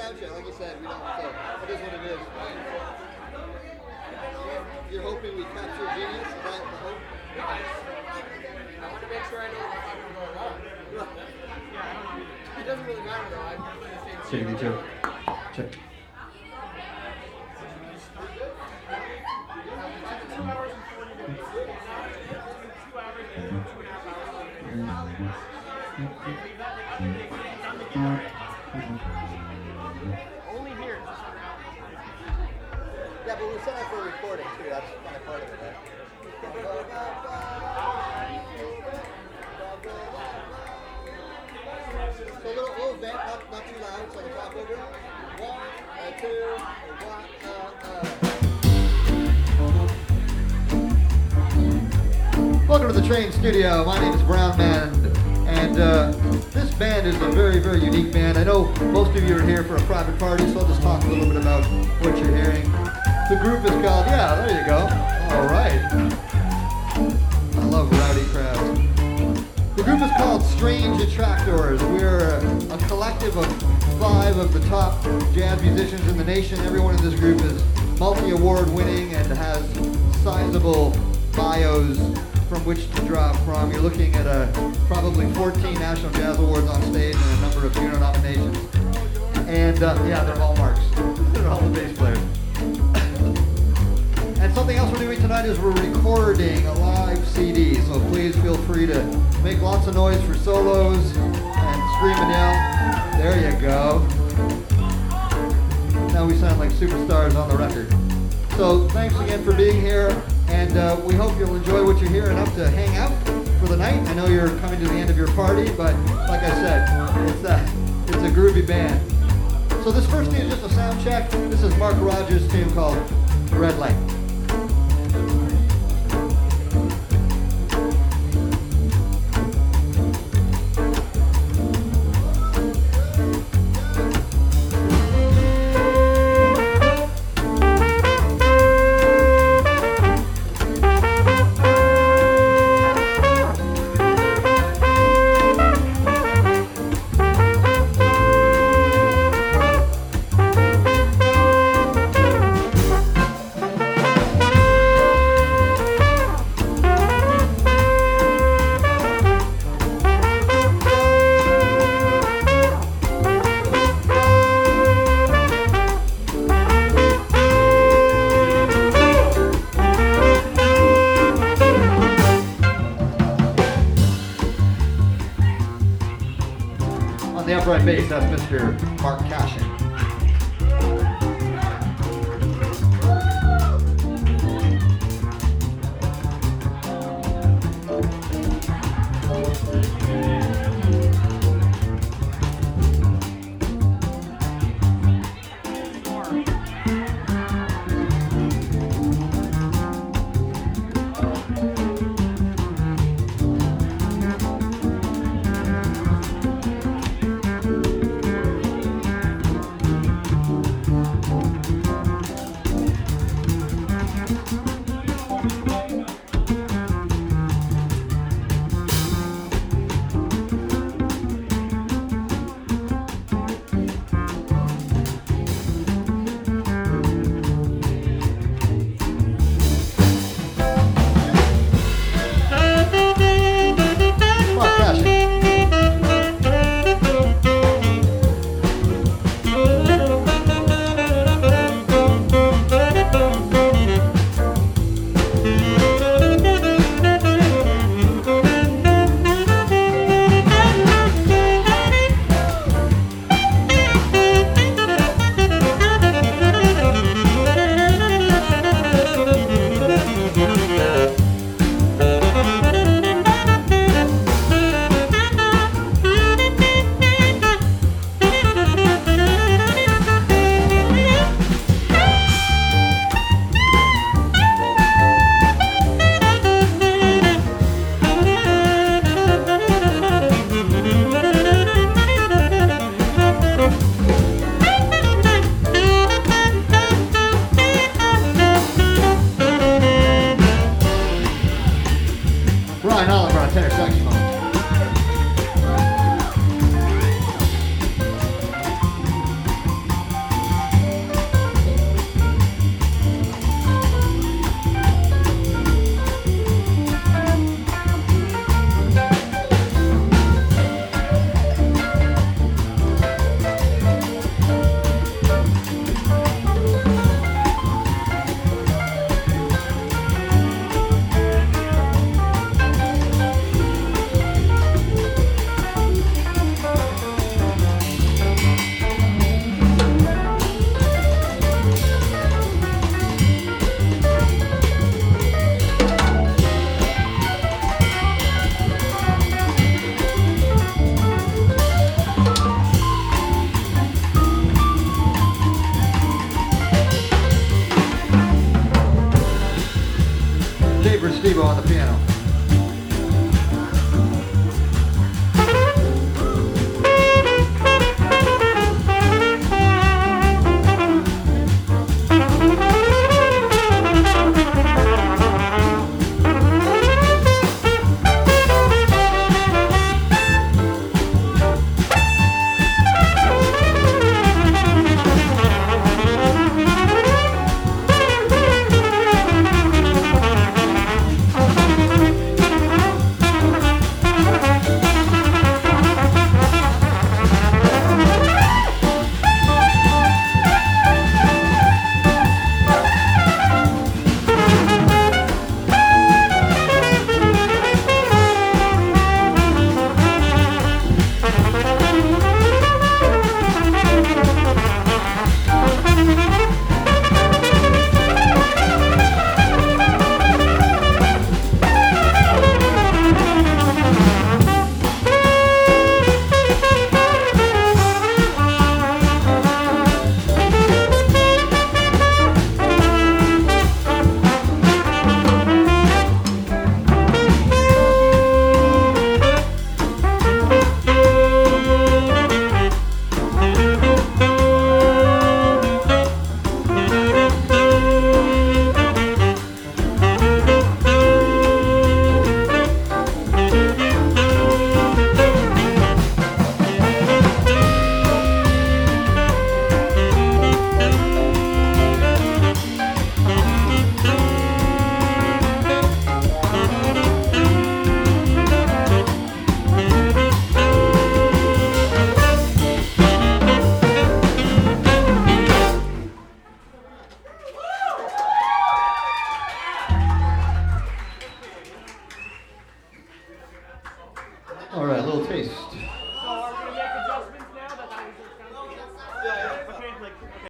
sound check. Like you said, we don't. So it is what it is. You're hoping we capture genius? Is that the hope? I want to make sure I know if I'm going on. Yeah, I don't know. It doesn't really matter though. I'm really the same. Check, check. Check. 2 hours and 40 minutes. 2 hours and 2.5 hours. Only here. Yeah, but we're set up for recording too. That's kind of part of it, right? So a little vent, not too loud, so I can talk over it. 1, 2, 1. Welcome to the Train Studio. My name is Brown Man, and this band is a very, very unique band. I know most of you are here for a private party, so I'll just talk a little bit about what you're hearing. The group is called, yeah, there you go. All right. I love rowdy crowds. The group is called Strange Attractors. We're a collective of 5 of the top jazz musicians in the nation. Everyone in this group is multi-award winning and has sizable bios from which to draw from. You're looking at probably 14 National Jazz Awards on stage and a number of Juno nominations. And yeah, they're hallmarks. They're all the bass players. And something else we're doing tonight is we're recording a live CD, so please feel free to make lots of noise for solos and scream and yell. There you go. Now we sound like superstars on the record. So thanks again for being here, and we hope you'll enjoy what you're here enough to hang out for the night. I know you're coming to the end of your party, but like I said, it's a groovy band. So this first tune is just a sound check. This is Mark Rogers' tune called Red Light. On the upright bass, that's Mr. Mark Cashin.